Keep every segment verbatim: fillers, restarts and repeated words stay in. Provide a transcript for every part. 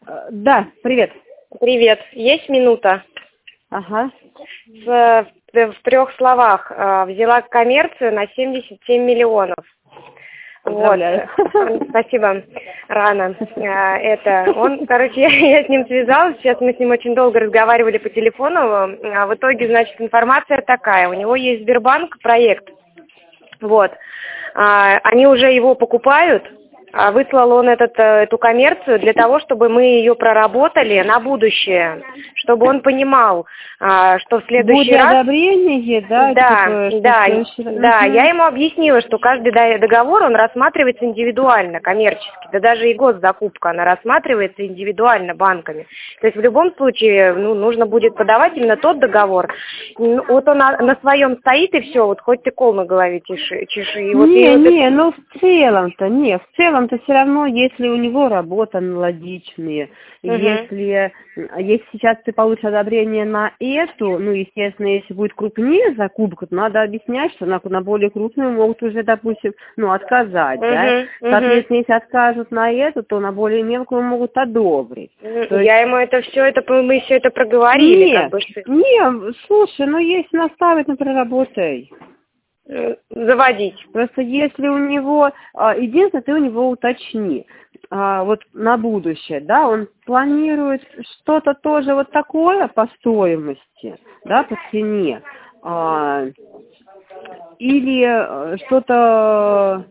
Э, Да, привет. Привет. Есть минута? Ага. В, в трех словах. э, Взяла коммерцию на семьдесят семь миллионов. Поздравляю. Вот. Спасибо. Рано. Э, Это он, короче, я, я с ним связалась. Сейчас мы с ним очень долго разговаривали по телефону. А в итоге, значит, информация такая. У него есть Сбербанк проект. Вот. А, Они уже его покупают. А Выслал он этот, эту коммерцию для того, чтобы мы ее проработали на будущее, чтобы он понимал, а, что в следующий Будет раз... одобрение, да? Да, Типа, что да, в следующий раз- да, Мгм. я ему объяснила, что каждый да- договор, он рассматривается индивидуально, коммерчески, да даже и госзакупка, она рассматривается индивидуально банками. То есть в любом случае, ну, нужно будет подавать именно тот договор. Ну, вот он на, на своем стоит и все, вот хоть ты кол на голове чеши. чеши и вот, и Не, вот не, это- ну в целом-то, не, в целом-то все равно, если у него работа аналогичная, Мгм. если, если сейчас ты получишь одобрение на эту, ну, естественно, если будет крупнее закупка, то надо объяснять, что на, на более крупную могут уже, допустим, ну, отказать, да. Мгм, мгм. Соответственно, если откажут на эту, то на более мелкую могут одобрить. Мгм. То есть Я ему это все, это мы все это проговорили, как нет, бы, что не, слушай, ну если наставить, ну проработай. э, заводить. Просто если у него, а, единственное, ты у него уточни, а, вот на будущее, да, он планирует что-то тоже вот такое по стоимости, да, по цене, а, или э, что-то...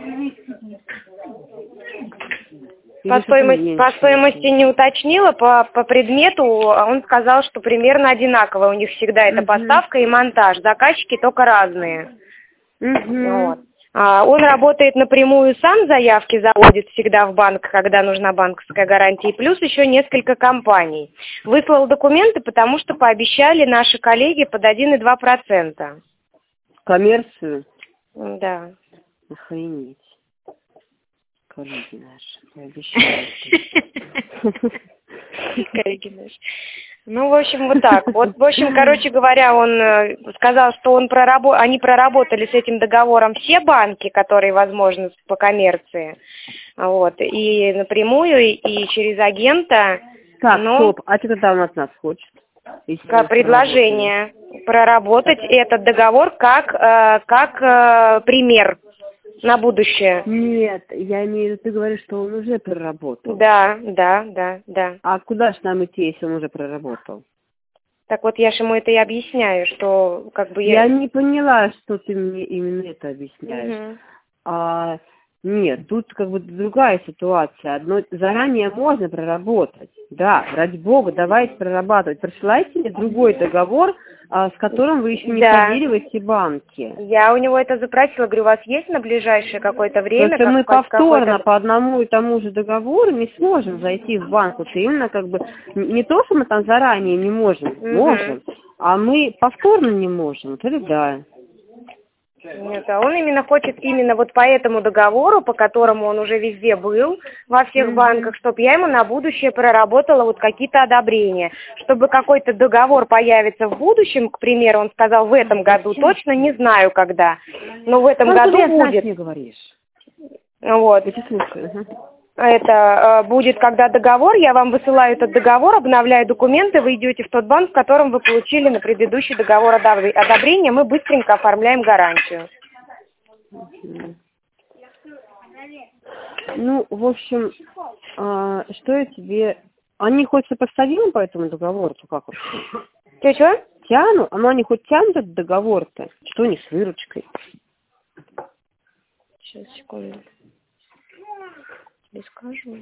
По Или что-то стоимости, по меньше. стоимости не уточнила, по, по предмету он сказал, что примерно одинаково. У них всегда это Мгм. поставка и монтаж. Заказчики только разные. Мгм. Вот. А, Он работает напрямую сам, заявки заводит всегда в банк, когда нужна банковская гарантия, и плюс еще несколько компаний. Выслал документы, потому что пообещали наши коллеги под один и два процента. Коммерцию? Да. Охренеть. Коллеги наши, обещают. Коллеги наши. Ну, в общем, вот так. Вот, в общем, короче говоря, он э, сказал, что он прорабо... они проработали с этим договором все банки, которые возможны по коммерции. Вот. И напрямую, и, и через агента. Так, Ну, стоп, а что тогда у нас нас хочет? Если как мы предложение проработать этот договор как, э, как э, пример на будущее. Нет, я имею в виду, ты говоришь, что он уже проработал. Да, да, да, да. А куда ж нам идти, если он уже проработал? Так вот, я же ему это и объясняю, что как бы Я я... не поняла, что ты мне именно это объясняешь. Мгм. А, нет, тут как бы другая ситуация. Одно заранее можно проработать. Да, ради бога, давайте прорабатывать. Присылайте мне другой договор, а, с которым вы еще не Да. ходили в эти банки. Я у него это запросила, говорю, у вас есть на ближайшее какое-то время? Просто мы как- повторно какой-то... по одному и тому же договору не сможем зайти в банк. Вот именно как бы не то, что мы там заранее не можем, Мгм. можем, а мы повторно не можем. Вот это да. Нет, а он именно хочет именно вот по этому договору, по которому он уже везде был, во всех Мгм. банках, чтобы я ему на будущее проработала вот какие-то одобрения. Чтобы какой-то договор появится в будущем, к примеру, он сказал в этом году, точно не знаю когда, но в этом Ну, году ты будет. мне говоришь. Вот. Я тебя слушаю. Ага. Это э, будет, когда договор, я вам высылаю этот договор, обновляю документы, вы идете в тот банк, в котором вы получили на предыдущий договор одобр- одобрения, мы быстренько оформляем гарантию. Мгм. Ну, в общем, а, что я тебе... Они хоть сопоставимы по этому договору-то как вообще? Чё-чё? Тянут? А ну они хоть тянут этот договор-то? Что у них с выручкой? Сейчас, секунду. Тебе скажу.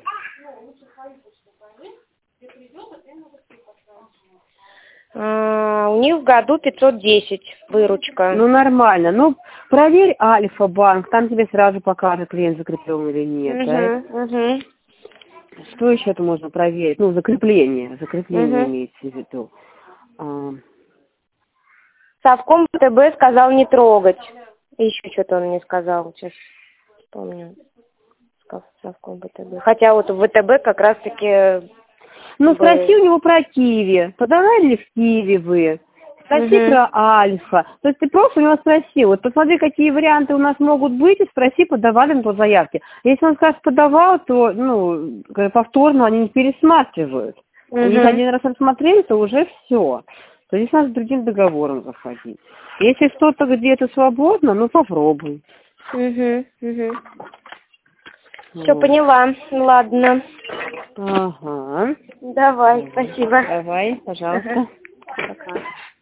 А, у них в году пятьсот десять выручка. Ну, нормально. Ну, проверь Альфа-банк, там тебе сразу покажет, клиент закреплен или нет, да? Угу, угу, Что еще это можно проверить? Ну, закрепление, закрепление угу. имеется в виду. А, Совком ВТБ сказал не трогать. И еще что-то он мне сказал, сейчас помню. Совком ВТБ. Хотя вот в ВТБ как раз-таки... Ну, был. спроси у него про Киви. Подавали ли в Киви вы Спроси угу. про альфа. То есть ты просто у него спроси, вот посмотри, какие варианты у нас могут быть, и спроси, подавали ли по заявке. Если он скажет, подавал, то ну, повторно они не пересматривают. Угу. У них один раз рассмотрели, то уже все. То здесь надо с другим договором заходить. Если что-то где-то свободно, ну попробуй. Угу, угу. Все, поняла. Ладно. Ага. Давай, спасибо. Давай, пожалуйста. Ага. Пока.